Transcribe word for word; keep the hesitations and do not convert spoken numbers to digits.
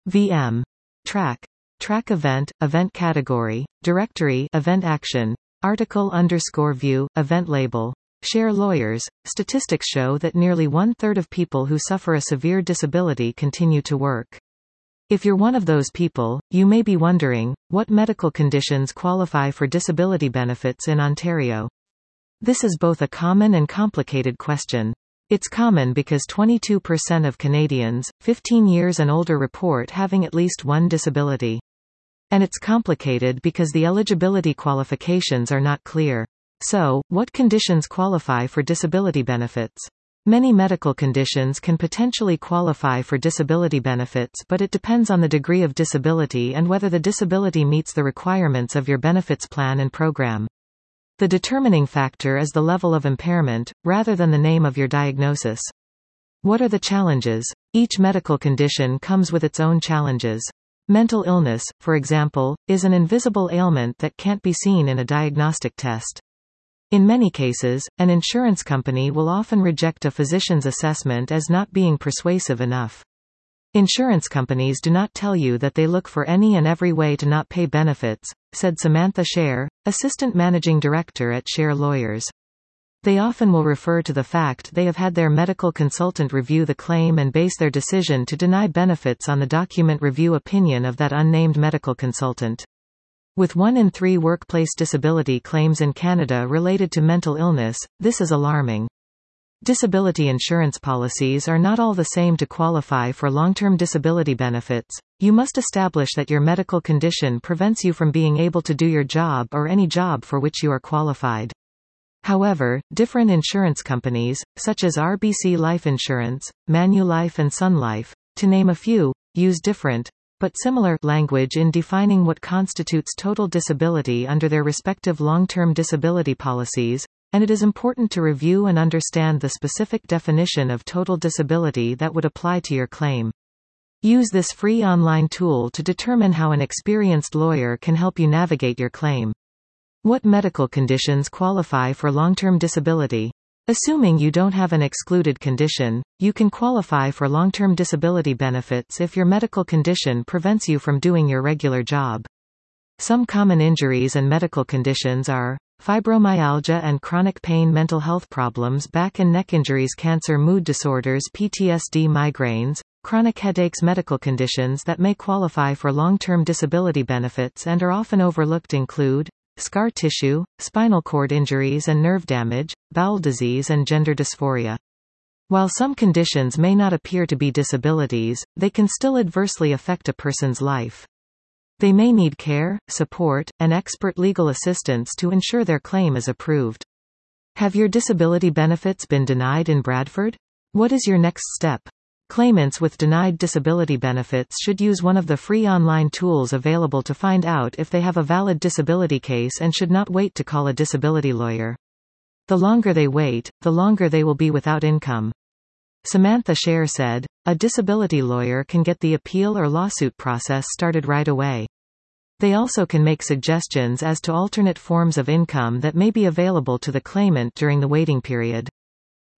V M. Track. Track event, event category, directory, event action, article underscore view, event label. Share lawyers. Statistics show that nearly one-third of people who suffer a severe disability continue to work. If you're one of those people, you may be wondering, what medical conditions qualify for disability benefits in Ontario? This is both a common and complicated question. It's common because twenty-two percent of Canadians, fifteen years and older report having at least one disability. And it's complicated because the eligibility qualifications are not clear. So, what conditions qualify for disability benefits? Many medical conditions can potentially qualify for disability benefits, but it depends on the degree of disability and whether the disability meets the requirements of your benefits plan and program. The determining factor is the level of impairment, rather than the name of your diagnosis. What are the challenges? Each medical condition comes with its own challenges. Mental illness, for example, is an invisible ailment that can't be seen in a diagnostic test. In many cases, an insurance company will often reject a physician's assessment as not being persuasive enough. Insurance companies do not tell you that they look for any and every way to not pay benefits, said Samantha Scher, Assistant Managing Director at Scher Lawyers. They often will refer to the fact they have had their medical consultant review the claim and base their decision to deny benefits on the document review opinion of that unnamed medical consultant. With one in three workplace disability claims in Canada related to mental illness, this is alarming. Disability insurance policies are not all the same to qualify for long-term disability benefits. You must establish that your medical condition prevents you from being able to do your job or any job for which you are qualified. However, different insurance companies, such as R B C Life Insurance, Manulife and Sun Life, to name a few, use different, but similar, language in defining what constitutes total disability under their respective long-term disability policies, and it is important to review and understand the specific definition of total disability that would apply to your claim. Use this free online tool to determine how an experienced lawyer can help you navigate your claim. What medical conditions qualify for long-term disability? Assuming you don't have an excluded condition, you can qualify for long-term disability benefits if your medical condition prevents you from doing your regular job. Some common injuries and medical conditions are fibromyalgia and chronic pain, mental health problems, back and neck injuries, cancer, mood disorders, P T S D, migraines, chronic headaches. Medical conditions that may qualify for long-term disability benefits and are often overlooked include scar tissue, spinal cord injuries and nerve damage, bowel disease and gender dysphoria. While some conditions may not appear to be disabilities, they can still adversely affect a person's life. They may need care, support, and expert legal assistance to ensure their claim is approved. Have your disability benefits been denied in Bradford? What is your next step? Claimants with denied disability benefits should use one of the free online tools available to find out if they have a valid disability case and should not wait to call a disability lawyer. The longer they wait, the longer they will be without income. Samantha Scher said, a disability lawyer can get the appeal or lawsuit process started right away. They also can make suggestions as to alternate forms of income that may be available to the claimant during the waiting period.